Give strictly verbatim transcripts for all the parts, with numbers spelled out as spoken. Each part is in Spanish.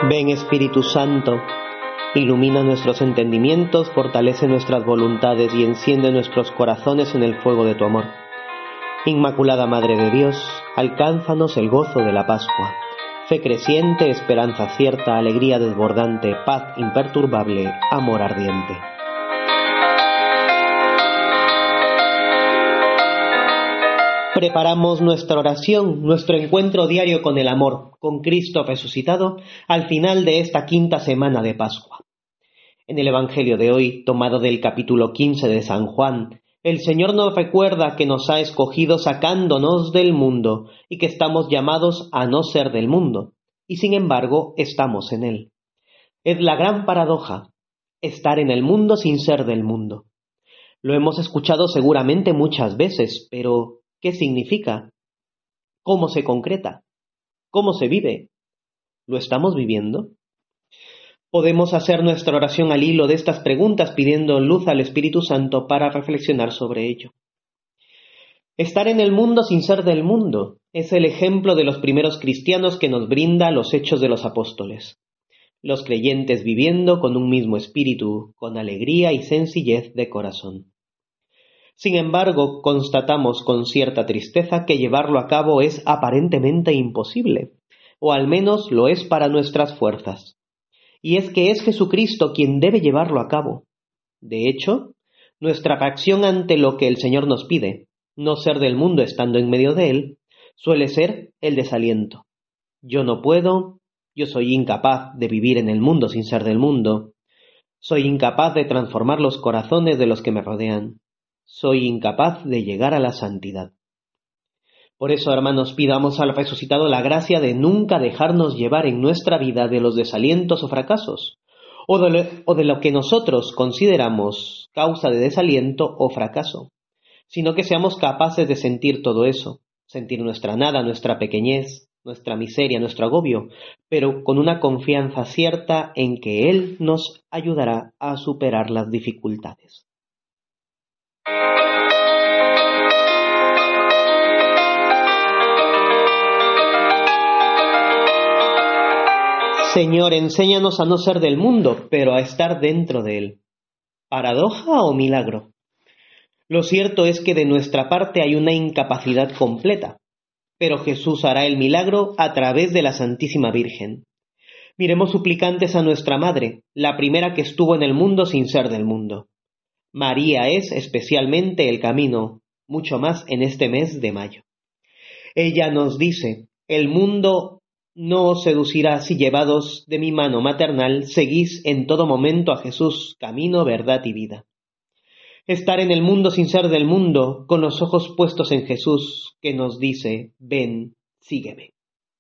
Ven Espíritu Santo, ilumina nuestros entendimientos, fortalece nuestras voluntades y enciende nuestros corazones en el fuego de tu amor. Inmaculada Madre de Dios, alcánzanos el gozo de la Pascua, fe creciente, esperanza cierta, alegría desbordante, paz imperturbable, amor ardiente. Preparamos nuestra oración, nuestro encuentro diario con el amor, con Cristo resucitado, al final de esta quinta semana de Pascua. En el Evangelio de hoy, tomado del capítulo quince de San Juan, el Señor nos recuerda que nos ha escogido sacándonos del mundo y que estamos llamados a no ser del mundo, y sin embargo estamos en él. Es la gran paradoja, estar en el mundo sin ser del mundo. Lo hemos escuchado seguramente muchas veces, pero ¿qué significa? ¿Cómo se concreta? ¿Cómo se vive? ¿Lo estamos viviendo? Podemos hacer nuestra oración al hilo de estas preguntas pidiendo luz al Espíritu Santo para reflexionar sobre ello. Estar en el mundo sin ser del mundo es el ejemplo de los primeros cristianos que nos brinda los Hechos de los Apóstoles. Los creyentes viviendo con un mismo espíritu, con alegría y sencillez de corazón. Sin embargo, constatamos con cierta tristeza que llevarlo a cabo es aparentemente imposible, o al menos lo es para nuestras fuerzas. Y es que es Jesucristo quien debe llevarlo a cabo. De hecho, nuestra reacción ante lo que el Señor nos pide, no ser del mundo estando en medio de él, suele ser el desaliento. Yo no puedo, yo soy incapaz de vivir en el mundo sin ser del mundo, soy incapaz de transformar los corazones de los que me rodean, soy incapaz de llegar a la santidad. Por eso, hermanos, pidamos al resucitado la gracia de nunca dejarnos llevar en nuestra vida de los desalientos o fracasos, o de lo, o de lo que nosotros consideramos causa de desaliento o fracaso, sino que seamos capaces de sentir todo eso, sentir nuestra nada, nuestra pequeñez, nuestra miseria, nuestro agobio, pero con una confianza cierta en que Él nos ayudará a superar las dificultades. Señor, enséñanos a no ser del mundo, pero a estar dentro de él. ¿Paradoja o milagro? Lo cierto es que de nuestra parte hay una incapacidad completa, pero Jesús hará el milagro a través de la Santísima Virgen. Miremos suplicantes a nuestra Madre, la primera que estuvo en el mundo sin ser del mundo. María es especialmente el camino, mucho más en este mes de mayo. Ella nos dice, el mundo no os seducirá si llevados de mi mano maternal seguís en todo momento a Jesús, camino, verdad y vida. Estar en el mundo sin ser del mundo, con los ojos puestos en Jesús, que nos dice, ven, sígueme.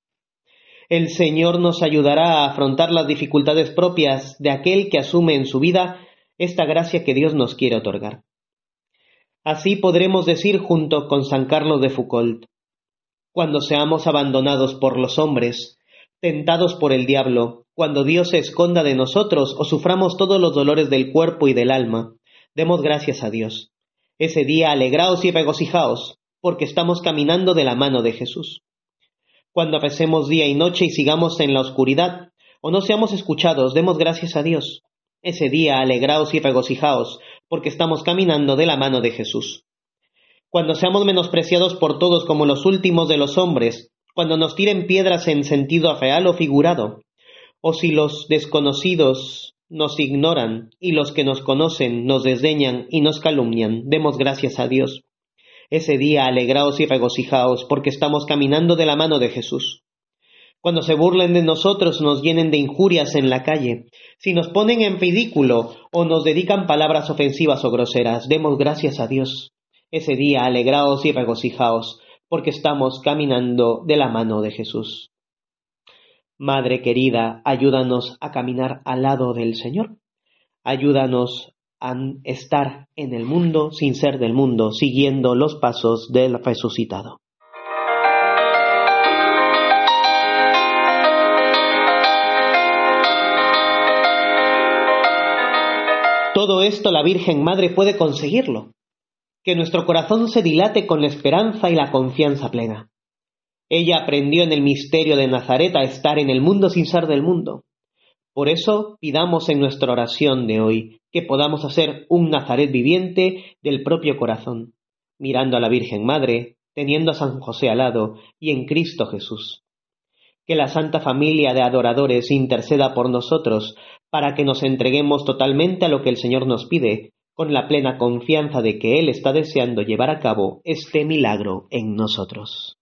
El Señor nos ayudará a afrontar las dificultades propias de aquel que asume en su vida esta gracia que Dios nos quiere otorgar. Así podremos decir junto con San Carlos de Foucault, cuando seamos abandonados por los hombres, tentados por el diablo, cuando Dios se esconda de nosotros o suframos todos los dolores del cuerpo y del alma, demos gracias a Dios. Ese día alegraos y regocijaos, porque estamos caminando de la mano de Jesús. Cuando recemos día y noche y sigamos en la oscuridad, o no seamos escuchados, demos gracias a Dios. Ese día alegraos y regocijaos, porque estamos caminando de la mano de Jesús. Cuando seamos menospreciados por todos como los últimos de los hombres, cuando nos tiren piedras en sentido real o figurado, o si los desconocidos nos ignoran y los que nos conocen nos desdeñan y nos calumnian, demos gracias a Dios. Ese día alegraos y regocijaos, porque estamos caminando de la mano de Jesús. Cuando se burlen de nosotros, nos llenen de injurias en la calle, si nos ponen en ridículo o nos dedican palabras ofensivas o groseras, demos gracias a Dios. Ese día alegraos y regocijaos, porque estamos caminando de la mano de Jesús. Madre querida, ayúdanos a caminar al lado del Señor. Ayúdanos a estar en el mundo sin ser del mundo, siguiendo los pasos del resucitado. Todo esto la Virgen Madre puede conseguirlo. Que nuestro corazón se dilate con la esperanza y la confianza plena. Ella aprendió en el misterio de Nazaret a estar en el mundo sin ser del mundo. Por eso pidamos en nuestra oración de hoy que podamos hacer un Nazaret viviente del propio corazón, mirando a la Virgen Madre, teniendo a San José al lado y en Cristo Jesús. Que la Santa Familia de Adoradores interceda por nosotros para que nos entreguemos totalmente a lo que el Señor nos pide, con la plena confianza de que Él está deseando llevar a cabo este milagro en nosotros.